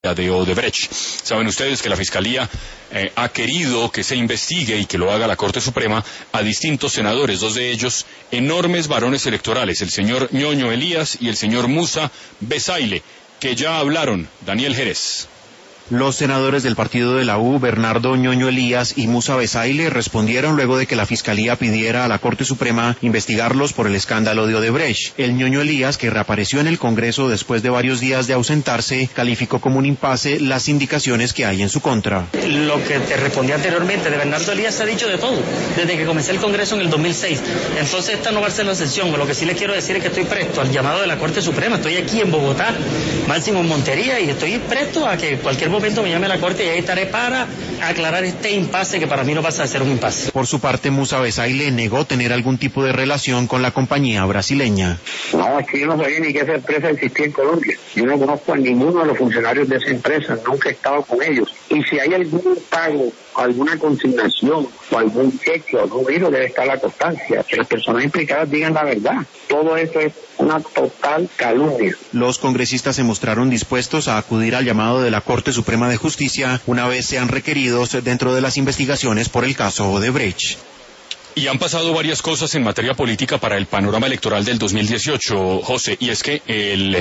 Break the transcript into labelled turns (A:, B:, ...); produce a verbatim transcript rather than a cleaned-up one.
A: de Odebrecht. Saben ustedes que la Fiscalía eh, ha querido que se investigue y que lo haga la Corte Suprema a distintos senadores, dos de ellos enormes varones electorales, el señor Ñoño Elías y el señor Musa Besaile, que ya hablaron. Daniel Jerez.
B: Los senadores del partido de la U, Bernardo Ñoño Elías y Musa Besaile, respondieron luego de que la Fiscalía pidiera a la Corte Suprema investigarlos por el escándalo de Odebrecht. El Ñoño Elías, que reapareció en el Congreso después de varios días de ausentarse, calificó como un impasse las indicaciones que hay en su contra.
C: Lo que te respondí anteriormente, de Bernardo Elías se ha dicho de todo, desde que comencé el Congreso en el dos mil seis. Entonces esta no va a ser la excepción. Lo que sí les quiero decir es que estoy presto al llamado de la Corte Suprema. Estoy aquí en Bogotá, Máximo en Montería, y estoy presto a que cualquier momento me llame a la Corte y ahí estaré para aclarar este impasse que para mí no pasa de ser un impasse.
B: Por su parte, Musa Besaile negó tener algún tipo de relación con la compañía brasileña.
D: No, es que yo no sabía ni que esa empresa existía en Colombia. Yo no conozco a ninguno de los funcionarios de esa empresa, nunca he estado con ellos. Y si hay algún pago, alguna consignación o algún cheque o algún dinero, debe estar la constancia. Que las personas implicadas digan la verdad. Todo esto es una total calumnia.
B: Los congresistas se mostraron dispuestos a acudir al llamado de la Corte Suprema de Justicia una vez sean requeridos dentro de las investigaciones por el caso Odebrecht.
A: Y han pasado varias cosas en materia política para el panorama electoral del dos mil dieciocho, José, y es que el